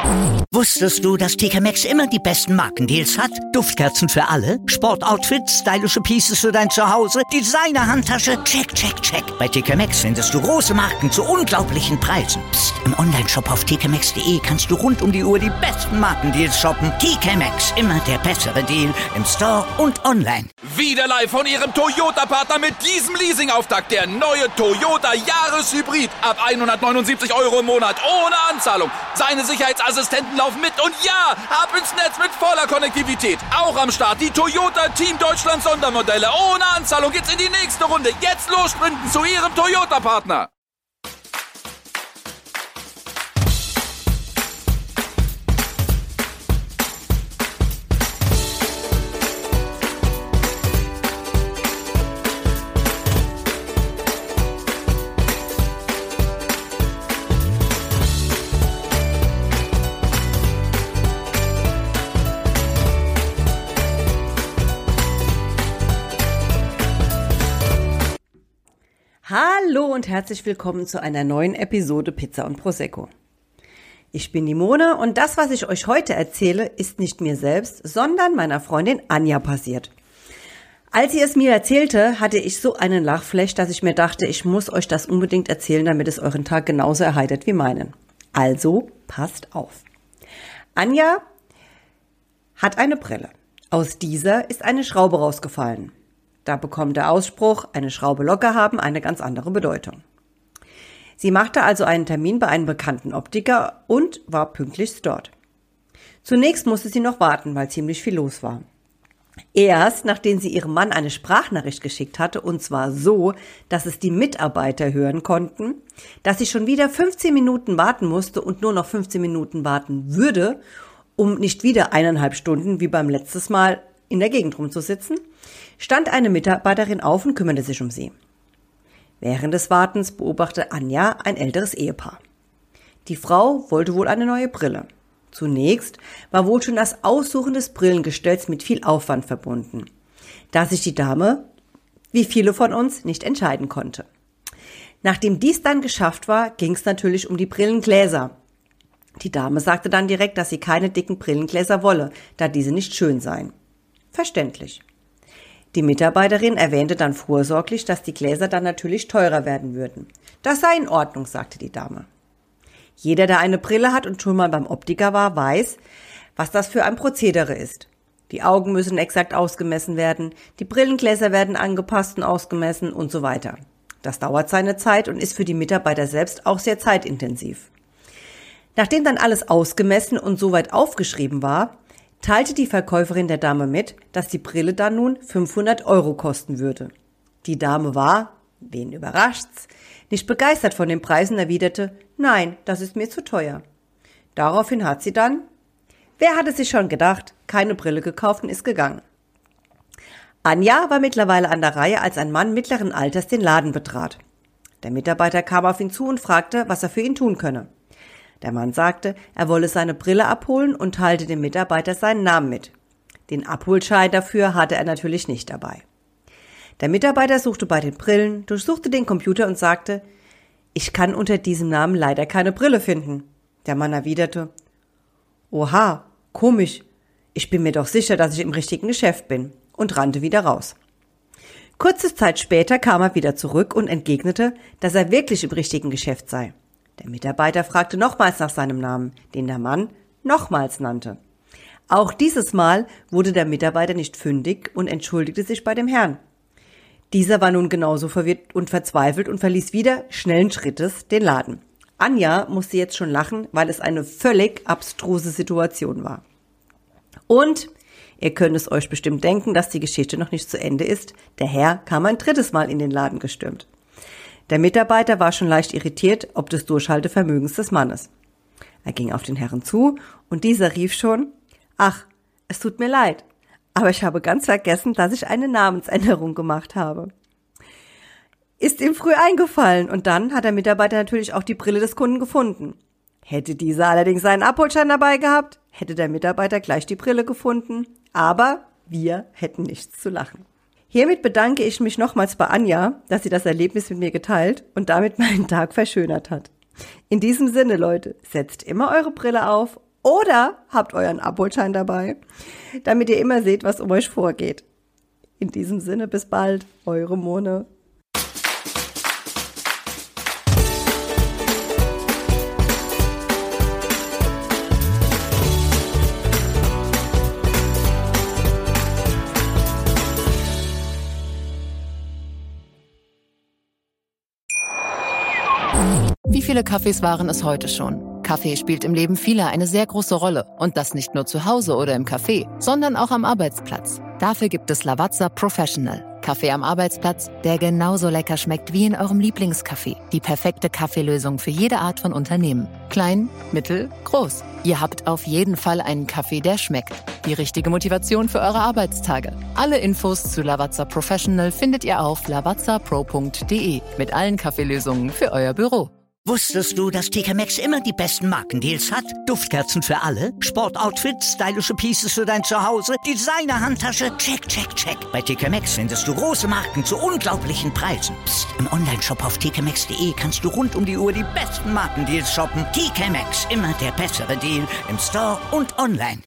Wusstest du, dass TK Maxx immer die besten Markendeals hat? Duftkerzen für alle, Sportoutfits, stylische Pieces für dein Zuhause, Designer-Handtasche, check, check, check. Bei TK Maxx findest du große Marken zu unglaublichen Preisen. Psst. Im Onlineshop auf tkmaxx.de kannst du rund um die Uhr die besten Markendeals shoppen. TK Maxx, immer der bessere Deal im Store und online. Wieder live von Ihrem Toyota-Partner mit diesem Leasing-Auftakt. Der neue Toyota Jahreshybrid. Ab 179 € im Monat. Ohne Anzahlung. Seine Sicherheitsassistenten laufen mit. Und ja, ab ins Netz mit voller Konnektivität. Auch am Start die Toyota Team Deutschland Sondermodelle. Ohne Anzahlung geht's in die nächste Runde. Jetzt los sprinten zu Ihrem Toyota-Partner. Hallo und herzlich willkommen zu einer neuen Episode Pizza und Prosecco. Ich bin die Mona und das, was ich euch heute erzähle, ist nicht mir selbst, sondern meiner Freundin Anja passiert. Als sie es mir erzählte, hatte ich so einen Lachflash, dass ich mir dachte, ich muss euch das unbedingt erzählen, damit es euren Tag genauso erheitert wie meinen. Also passt auf. Anja hat eine Brille. Aus dieser ist eine Schraube rausgefallen. Da bekommt der Ausspruch, eine Schraube locker haben, eine ganz andere Bedeutung. Sie machte also einen Termin bei einem bekannten Optiker und war pünktlich dort. Zunächst musste sie noch warten, weil ziemlich viel los war. Erst nachdem sie ihrem Mann eine Sprachnachricht geschickt hatte, und zwar so, dass es die Mitarbeiter hören konnten, dass sie schon wieder 15 Minuten warten musste und nur noch 15 Minuten warten würde, um nicht wieder 1,5 Stunden wie beim letzten Mal in der Gegend rumzusitzen, stand eine Mitarbeiterin auf und kümmerte sich um sie. Während des Wartens beobachtete Anja ein älteres Ehepaar. Die Frau wollte wohl eine neue Brille. Zunächst war wohl schon das Aussuchen des Brillengestells mit viel Aufwand verbunden, da sich die Dame, wie viele von uns, nicht entscheiden konnte. Nachdem dies dann geschafft war, ging es natürlich um die Brillengläser. Die Dame sagte dann direkt, dass sie keine dicken Brillengläser wolle, da diese nicht schön seien. Verständlich. Die Mitarbeiterin erwähnte dann vorsorglich, dass die Gläser dann natürlich teurer werden würden. Das sei in Ordnung, sagte die Dame. Jeder, der eine Brille hat und schon mal beim Optiker war, weiß, was das für ein Prozedere ist. Die Augen müssen exakt ausgemessen werden, die Brillengläser werden angepasst und ausgemessen und so weiter. Das dauert seine Zeit und ist für die Mitarbeiter selbst auch sehr zeitintensiv. Nachdem dann alles ausgemessen und soweit aufgeschrieben war, teilte die Verkäuferin der Dame mit, dass die Brille dann nun 500 € kosten würde. Die Dame war, wen überrascht's, nicht begeistert von den Preisen und erwiderte, nein, das ist mir zu teuer. Daraufhin hat sie dann, wer hatte sich schon gedacht, keine Brille gekauft und ist gegangen. Anja war mittlerweile an der Reihe, als ein Mann mittleren Alters den Laden betrat. Der Mitarbeiter kam auf ihn zu und fragte, was er für ihn tun könne. Der Mann sagte, er wolle seine Brille abholen und teilte dem Mitarbeiter seinen Namen mit. Den Abholschein dafür hatte er natürlich nicht dabei. Der Mitarbeiter suchte bei den Brillen, durchsuchte den Computer und sagte, ich kann unter diesem Namen leider keine Brille finden. Der Mann erwiderte, oha, komisch, ich bin mir doch sicher, dass ich im richtigen Geschäft bin, und rannte wieder raus. Kurze Zeit später kam er wieder zurück und entgegnete, dass er wirklich im richtigen Geschäft sei. Der Mitarbeiter fragte nochmals nach seinem Namen, den der Mann nochmals nannte. Auch dieses Mal wurde der Mitarbeiter nicht fündig und entschuldigte sich bei dem Herrn. Dieser war nun genauso verwirrt und verzweifelt und verließ wieder schnellen Schrittes den Laden. Anja musste jetzt schon lachen, weil es eine völlig abstruse Situation war. Und ihr könnt es euch bestimmt denken, dass die Geschichte noch nicht zu Ende ist. Der Herr kam ein drittes Mal in den Laden gestürmt. Der Mitarbeiter war schon leicht irritiert, ob des Durchhaltevermögens des Mannes. Er ging auf den Herrn zu und dieser rief schon, ach, es tut mir leid, aber ich habe ganz vergessen, dass ich eine Namensänderung gemacht habe. Ist ihm früh eingefallen und dann hat der Mitarbeiter natürlich auch die Brille des Kunden gefunden. Hätte dieser allerdings seinen Abholschein dabei gehabt, hätte der Mitarbeiter gleich die Brille gefunden, aber wir hätten nichts zu lachen. Hiermit bedanke ich mich nochmals bei Anja, dass sie das Erlebnis mit mir geteilt und damit meinen Tag verschönert hat. In diesem Sinne, Leute, setzt immer eure Brille auf Oder habt euren Abholschein dabei, damit ihr immer seht, was um euch vorgeht. In diesem Sinne, bis bald, eure Mone. Wie viele Kaffees waren es heute schon? Kaffee spielt im Leben vieler eine sehr große Rolle. Und das nicht nur zu Hause oder im Café, sondern auch am Arbeitsplatz. Dafür gibt es Lavazza Professional. Kaffee am Arbeitsplatz, der genauso lecker schmeckt wie in eurem Lieblingscafé. Die perfekte Kaffeelösung für jede Art von Unternehmen. Klein, mittel, groß. Ihr habt auf jeden Fall einen Kaffee, der schmeckt. Die richtige Motivation für eure Arbeitstage. Alle Infos zu Lavazza Professional findet ihr auf lavazzapro.de mit allen Kaffeelösungen für euer Büro. Wusstest du, dass TK Maxx immer die besten Markendeals hat? Duftkerzen für alle, Sportoutfits, stylische Pieces für dein Zuhause, Designer-Handtasche, check, check, check. Bei TK Maxx findest du große Marken zu unglaublichen Preisen. Psst. Im Onlineshop auf tkmaxx.de kannst du rund um die Uhr die besten Markendeals shoppen. TK Maxx, immer der bessere Deal im Store und online.